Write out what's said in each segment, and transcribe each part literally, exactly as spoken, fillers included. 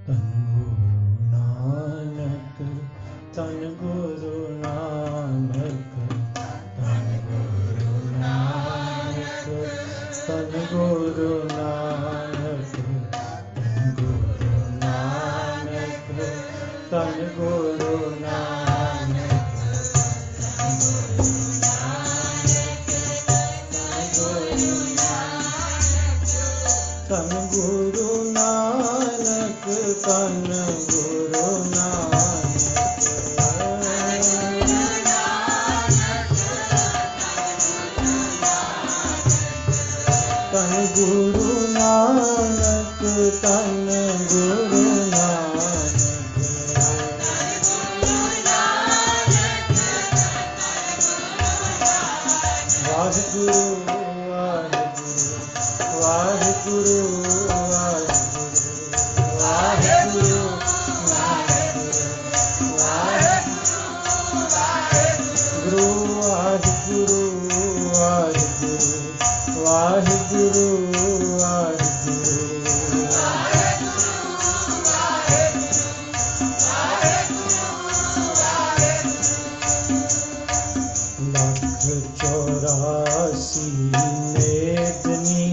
तन गुरु नानक तन गुरु नानक तन गुरु नानक तन गुरु नानक तन गुरु नानक तन गुरु नानक तन गुरु नानक तन गुरु नानक तन गुरु नानक तन गुरु नानक वाहिगुरु वाहिगुरु वाहिगुरु वाहिगुरु वाहिगुरु वाहिगुरु लख चौरासी मेदनी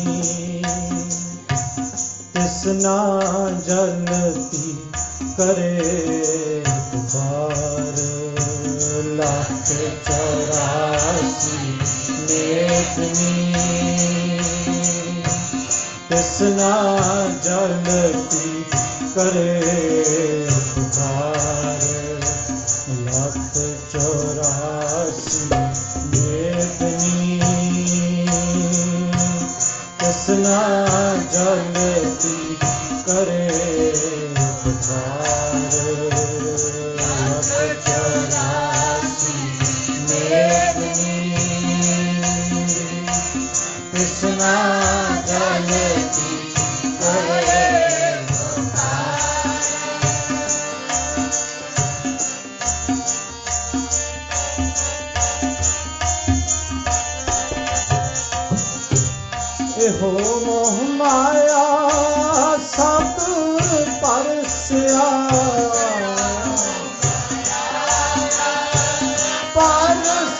तिसना जलती करे पुकार लाख चौरासी मेदनी तिसना जलती करे पुकार लाख चौरासी मेदनी तिसना जलती करे पुकार लाख चौरासी मेदनी तिसना जलती करे हो मोह माया सब परस्या परस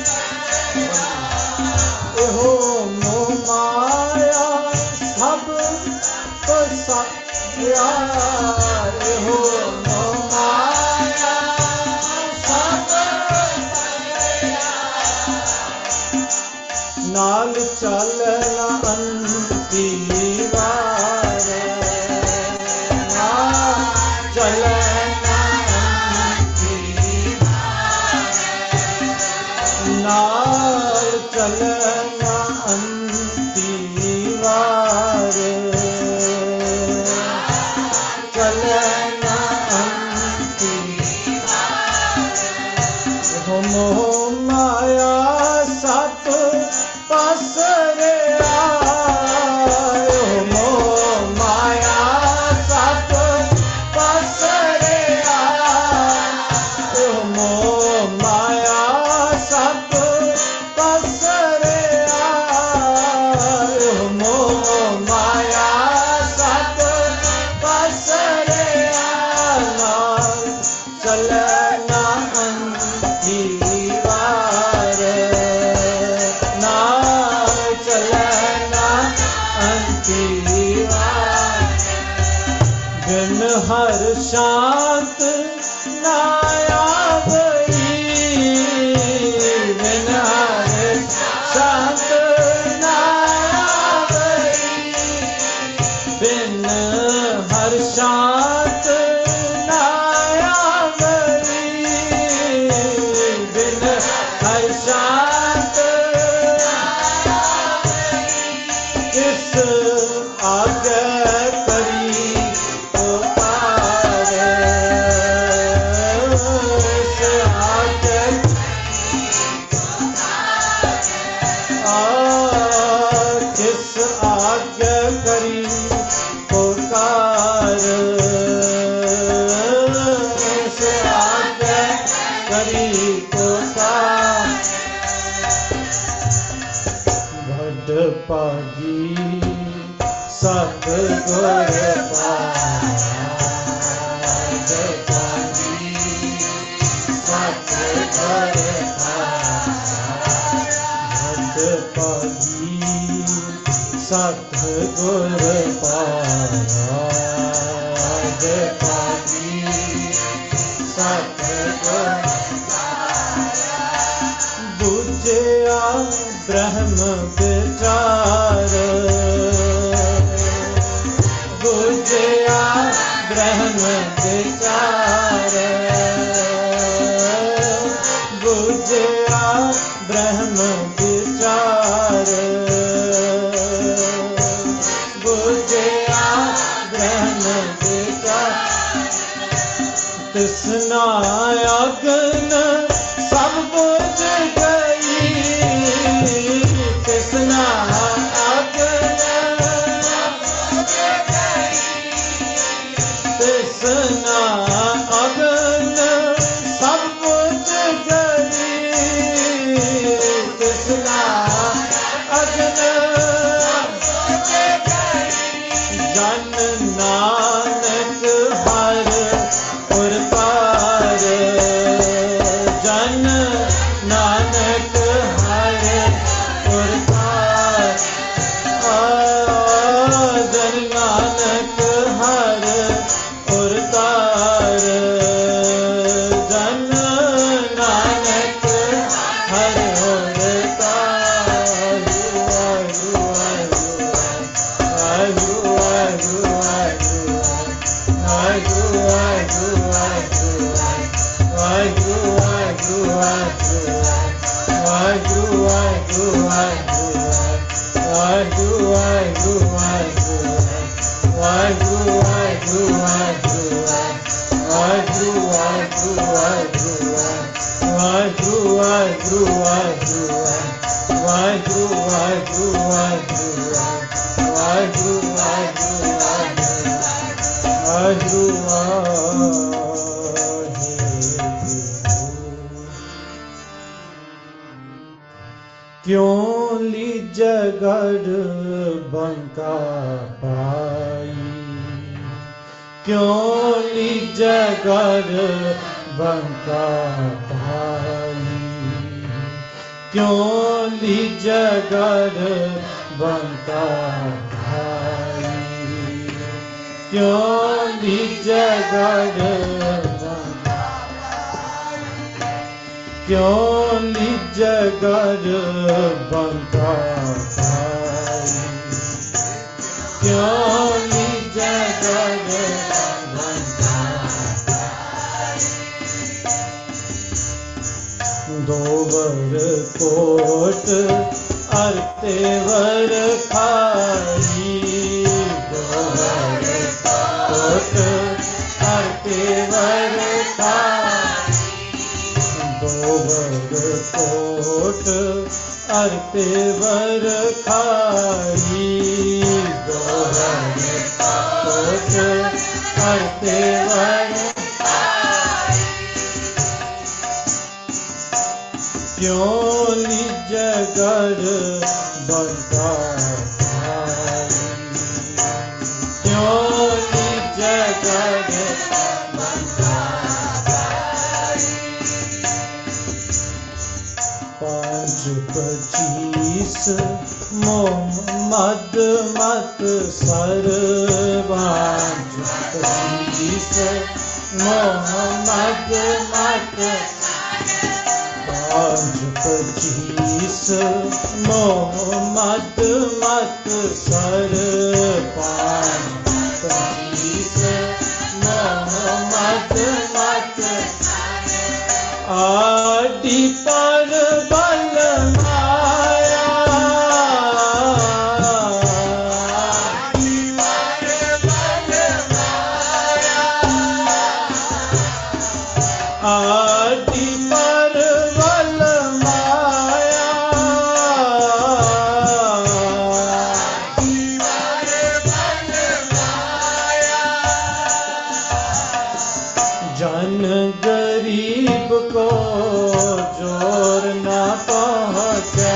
हो मोह माया सब परस्या हो मोह माया सब नाल चलना अंती वार नाल चलना अंती वार नाल चलना अंती वार चलना अंती वार हो मोह माया सत पसरे आयो मोह माया सत पसरे आयो मोह माया सत पसरे आयो मोह माया सत पसरे आना चलना अंती वार बिन हर शांत नाया गई बिन हर शांत नाया गई बिन हर शांत नाया गई बिन हर शांत किस आगे पागी सतगुर पाया बुझया ब्रह्म विचार, बुझया ब्रह्म विचार, बुझया ब्रह्म विचार, बुझया ब्रह्म विचार। तृष्णा अग्न सब बुझ गई, तृष्णा अग्न, तृष्णा अग्न सब बुझ गई, तृष्णा अग्न जन नानक हर उर पार, जन नानक हर उर पार, जन नानक हर उर तार, जन नानक हर उर तार। वाहिगुरू वाहिगुरू वाहिगुरू वाहिगुरू वाहिगुरू वाहिगुरू वाहिगुरू वाहिगुरू वाहिगुरू वाहिगुरू वाहिगुरू वाहिगुरू वाहिगुरू वाहिगुरू वाहिगुरू वाहिगुरू वाहिगुरू वाहिगुरू क्यों लीज गढ़ बंका पाई, क्यों लीज गढ़ बंका पाई, क्यों लीज गढ़ बंका पाई, क्यों लीज गढ़ बंका, क्यों लीज गढ़ बंका पाई, क्यों लीज गढ़ बंका पाई। दोवर कोट अर्तेवर खाई, दोवर कोट अर्तेवर खाई, दोवर कोट अर्तेवर खाई, दोवर कोट अर्तेवर खाई। क्यों लीज गढ़ बंका पाई, क्यों लीज गढ़ बंका पाई। पाँच पच्चीस मोहम्मद मत सर, पाँच पच्चीस मोहम्मद मत, पाँच पच्चीस मोहम्मद मत सर, पाँच पच्चीस मोहम्मद मत आदि पर बल माया, आदि पर बल माया, आदि पर बल माया, आदि पर बल माया। जन गरीब को जोर न पहुँचे,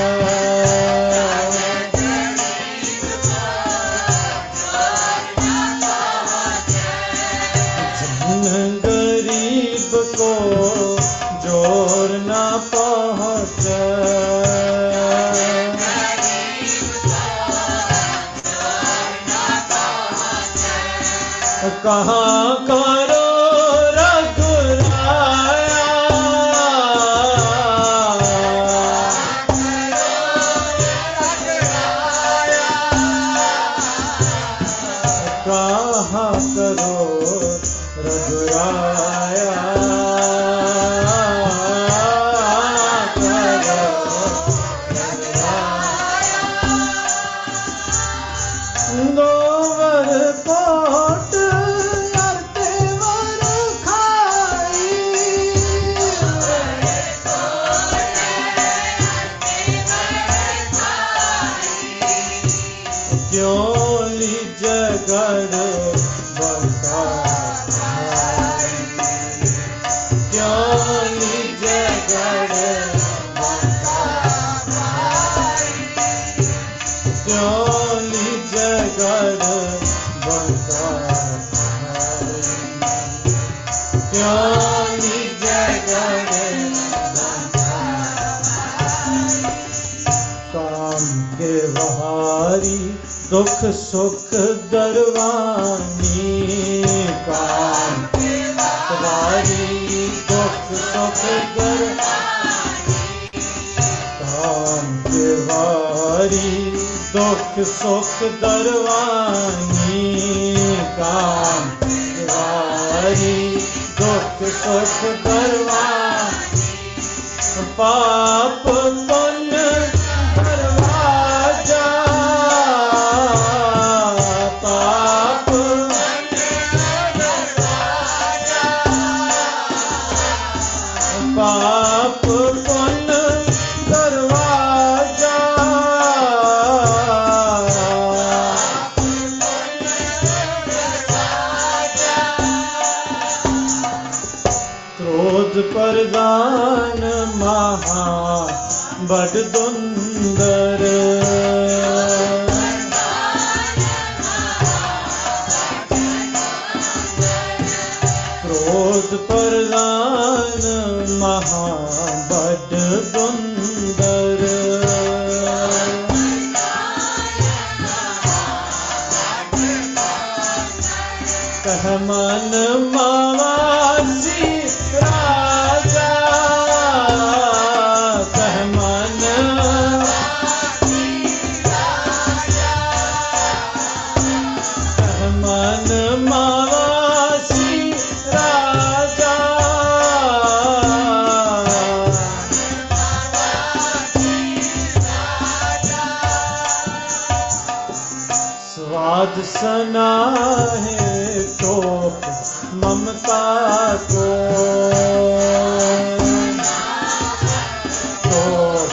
जन गरीब को जोर न पहुँचे, कहाँ करो रघुराया, कहाँ करो रघुराया, दो वर कोट करते वर खाई, क्यों निज गढ़ बसा, क्यों निज गढ़ बसा, क्यों निज गढ़ बसा, क्यों निज गढ़ बसा, काम के बहारी दुख सुख दरवानी, काम के बहारी दुख सुख दरवानी, काम के बहारी दुख सुख दरवानी, काम के बहारी दुख सुख दरवानी, पाप पुण्य दरवाजा, पाप पाप पुण्य दरवाजा, क्रोध प्रधान महा बड़ दुंदर, क्रोध प्रधान महा बड़ दुंदर, कह मन मावासी राजा, कह मन कह मन मावासी राजा, स्वाद सना है टोप ममता को, टोप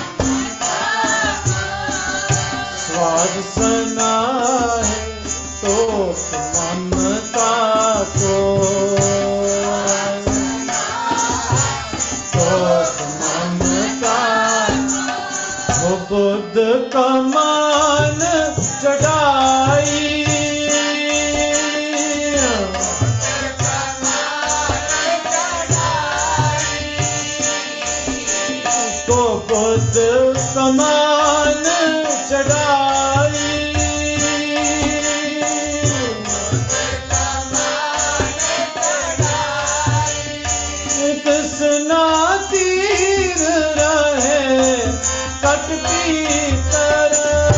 स्वाद सना है टोप ममता को, टोप ममता वो बुद्ध कमान चढ़ाई, को बुद्ध कमान चढ़ाई, कृष्णा तीर रहे कटती तर,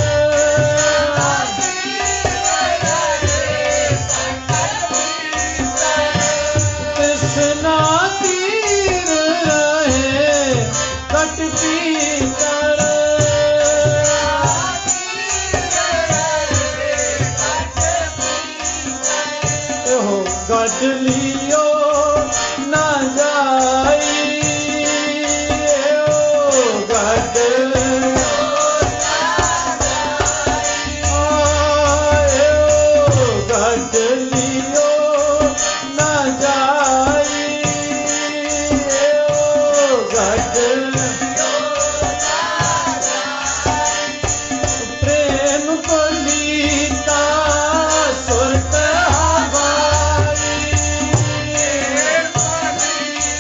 कृष्णा तीर रहे कटती तर, हो गढ़ लियो न जाई, ओ गढ़ आए, ओ गढ़ लियो न जाई, ओ गढ़ प्रेम पलीता सुरत हवाई,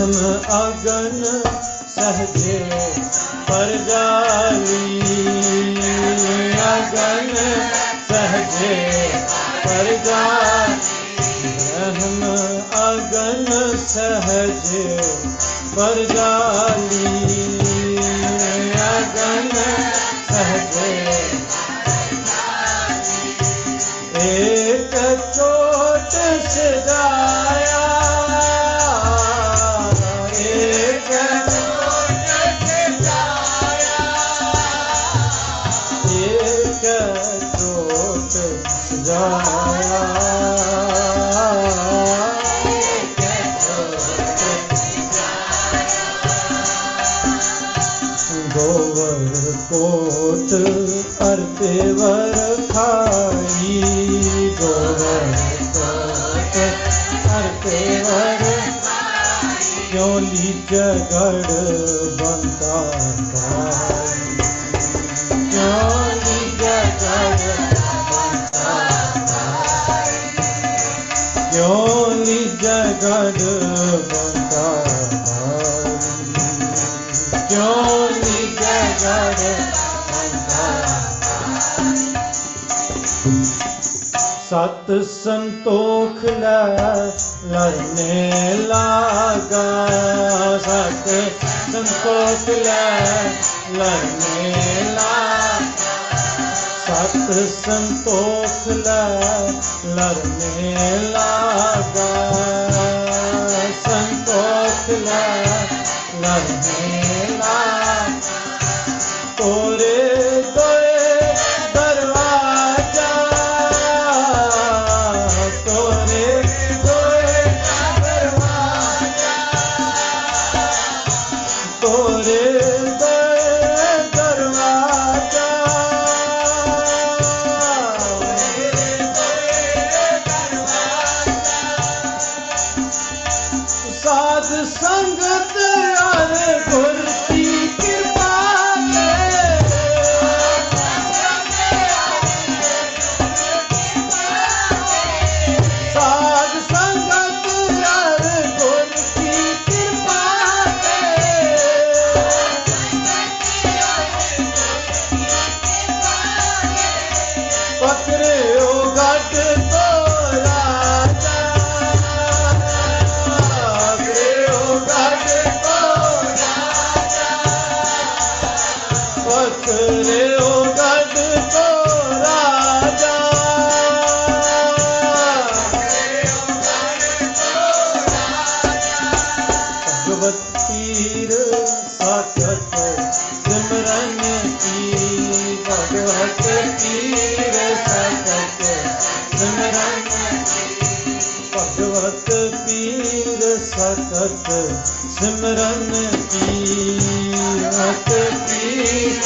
रहम अगन सहजे पर जाली, अगन सहजे पर जाली, रहम अगन सहजे पर जाली, अगन सहजे। एक चोट सजाया, एक चोट सजाया, एक चोट सजाया, गोवर कोट अर्तेवर खाई, गोवर कोट अर्तेवर क्यों लीज गढ़ बनता भाई, क्यों लीज गढ़ बनता भाई, क्यों लीज गढ़ बनता भाई, क्यों लीज गढ़ बनता। सत संतोख लड़ने लागा, सत संतोख लड़ने लागा, सत संतोख लड़ने लागा, संतोख लड़ने लागा। तोरे दोए दरवाजा, तोरे दोए दरवाजा, तोरे दोए दरवाजा, साध संगत यार गुर की कृपा, साध संगत यार गुर की कृपा, पकड़े ओ गढ़ तो राजा, पकड़े ओ गढ़ तो राजा, पकड़े ओ गढ़ तो राजा, भगवत पीर साखत सिमरन की, भगवत पीर साखत सिमरन की, भगवत पीर साखत सिमरन की, भगवत पीर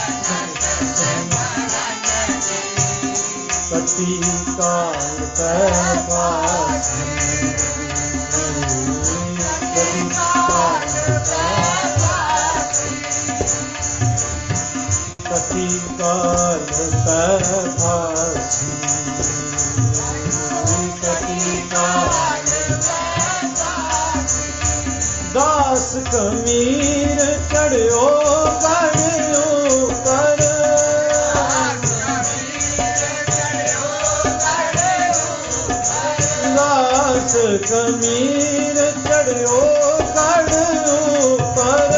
कटी काल पैपास, कटी काल पैपास, कटी काल पैपास, कटी काल पैपास। दास कमीर चढ़ियो गढ़ ऊपर, दास कमीर चढ़ियो गढ़ ऊपर,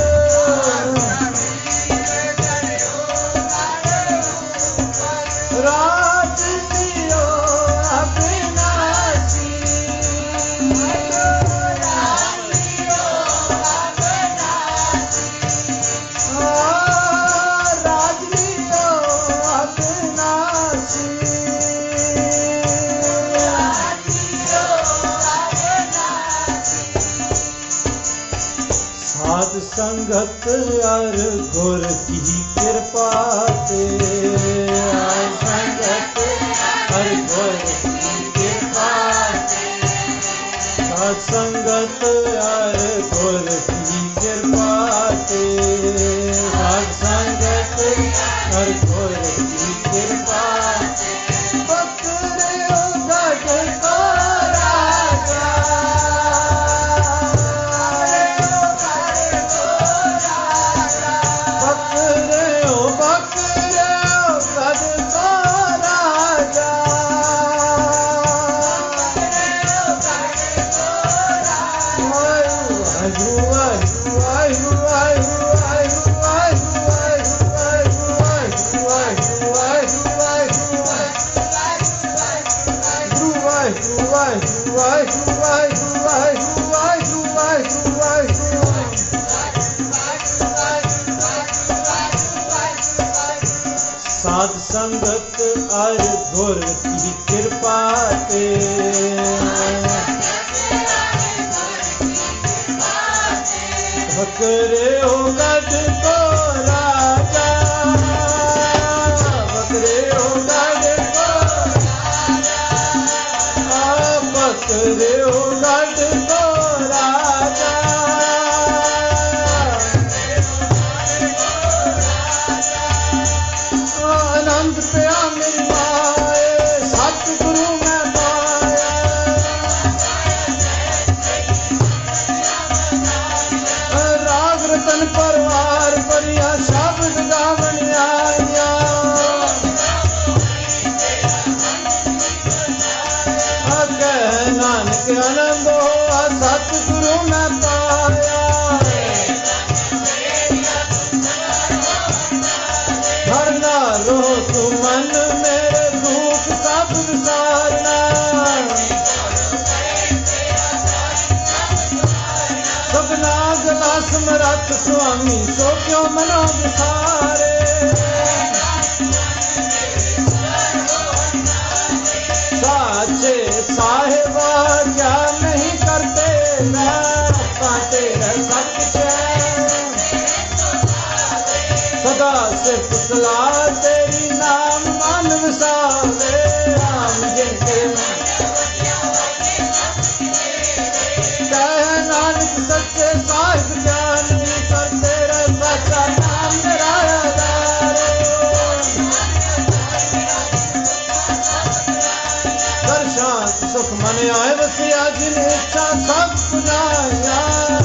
राज दियो अविनाशी, राज दियो अविनाशी, राज दियो अविनाशी, राज दियो अविनाशी। साध संगत अर गुर की कृपा ते, संगत हर गुर की कृपा ते, साध संगत हर गुर की कृपा ते, साध संगत हर गुर की कृपा ते, पकड़े ओ गढ़ को राजा, ਵਾਹਿਗੁਰੂ ਵਾਹਿਗੁਰੂ ਵਾਹਿਗੁਰੂ ਵਾਹਿਗੁਰੂ ਵਾਹਿਗੁਰੂ ਵਾਹਿਗੁਰੂ ਸਾਧ ਸੰਗਤ ਅਰ ਗੁਰ ਕੀ ਕਿਰਪਾ ਤੇ ਬਕਰੇ ਹੋ ਗੱਡ ਕੋ ਰਾਜਾ ਬਕਰੇ ਹੋ ਗੱਡ ਕੋ ਰਾਜਾ ਬਕਰੇ ਹੋ ਗੱਡ ਕੋ ਰਾਜਾ ਆਨੰਦ ਪਿਆ ਮੇਰੀ ਮਾਏ ਸਤਿਗੁਰੂ ਮੈਂ ਪਾਇਆ ਰਾਗ ਰਤਨ ਪਰਵਾਰ ਭਰੀਆ ਸ਼ਬਦ ਗਾਵਣ ਆਇਆ ਕਹਿ ਨਾਨਕ ਆਨੰਦ ਹੋਆ ਸਤਿਗੁਰੂ ਮੈਂ ਪਾਇਆ ਹਰ ਨਾਲ ਰੋ ਤੂੰ ਮਨ ਮੇਰੇ ਦੁੱਖ ਸਭ ਵਿਸਾਰਨਾ ਸਭਨਾ ਗਲਾ ਸਮਰੱਥ ਸੁਆਮੀ ਸੋ ਕਿਉ ਮਨੋ ਵਿਸਾਰੇ ਸਾਚੇ ਸਾਹਿਬਾ ਕਿਆ ਨਹੀਂ ਕਰਤੇ ਮੈਂ ਪਾਤੇ ਸਭ ਕੁਛ ਸਦਾ ਸਿਫਤ ਸਲਾਹ ਤੇਰੀ ਨਾਮ ਮਨ ਵਸਾਵੇ ਰਾਮ ਜਿਨ ਕੇ ਕਹਿ ਨਾਨਕ ਸੱਚੇ ਸਾਹਿਬ ਗਿਆਨੀ ਕਰ ਤੇਰਾ ਸਾਚਾ ਨਾਮ ਮੇਰਾ ਆਧਾਰੋ ਕਰ ਸ਼ਾਂਤ ਸੁਖ ਮਨ ਆਏ ਵਸਿਆ ਜਿਨ ਇੱਛਾ ਸਭ ਪੁਜਾਇਆ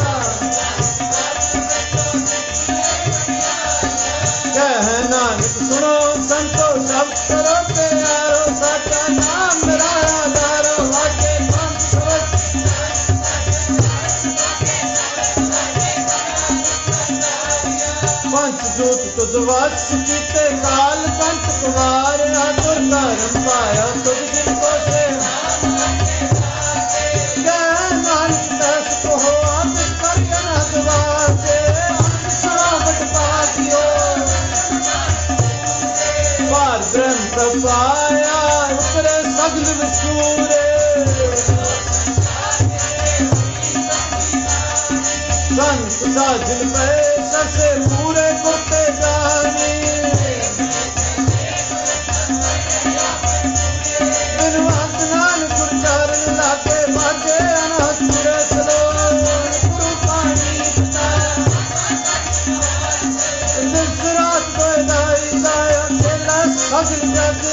ਕਹਿ ਨਾਨਕ ਸੁਣੋ ਸੰਤੋ ਸਭ ਕਰੋ ਪਿਆਰੋ ਸਾਚਾ ਨਾਮ ਮੇਰਾ ਆਧਾਰੋ ਵਾਕੇ ਪੰਚ ਜੋਤ ਤੁਧ ਵਸ ਕੀਤੇ ਕਾਲ ਕੰਠ ਕੁਮਾਰ ਆਤੁਰ ਧਰਮ ਪਾਇਆ ਤੁਧ ਜਿਨ ਕੋ ਸੇ ਕਹਿ ਨਾਨਕ ਦਸ ਕੋ ਆਪ ਕਰ ਕਨਾ ਦਵਾਸੇ ਸਰਾਵਟ ਪਾਤਿਓ ਪਾਰ ਬ੍ਰਹਮ ਪ੍ਰਪਾਇਆ ਉਪਰੇ ਸਗਲ ਵਿਸੂਰੇ ਸੰਤ ਸਾਜਨ ਪਏ ਸਸੇ ਪੂਰੇ ਕੋਤੇ ਜਾਨੀ ਬਿਨਵੰਤ ਨਾਨਕ ਗੁਰ ਚਰਨ ਲਾਗੇ ਬਾਗੇ ਅਨਹਦ ਪੁਰੇ ਚਲੋ ਗੁਰੂ ਪਾਣੀ ਦਿਸ ਰਾਤ ਕੋਈ ਦਾਈ ਦਾਇਆ ਖੇਲਾ ਸਗਲ ਜਗ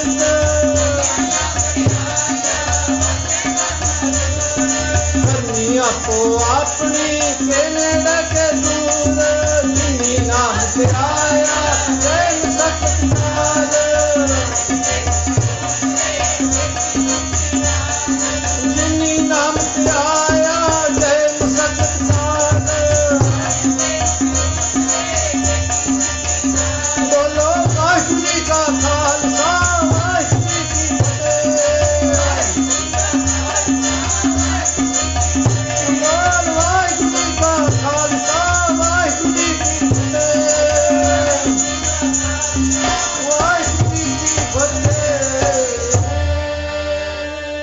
ਕਰਨੀ ਆਪੋ ਆਪਣੀ ਕੇਨੇ ਡਕੇ ਦੂਰ ਜਿਨੀ ਨਾਮ ਧਿਆਇਆ ਪ੍ਰੇਮ ਸਤ ਨਾਲ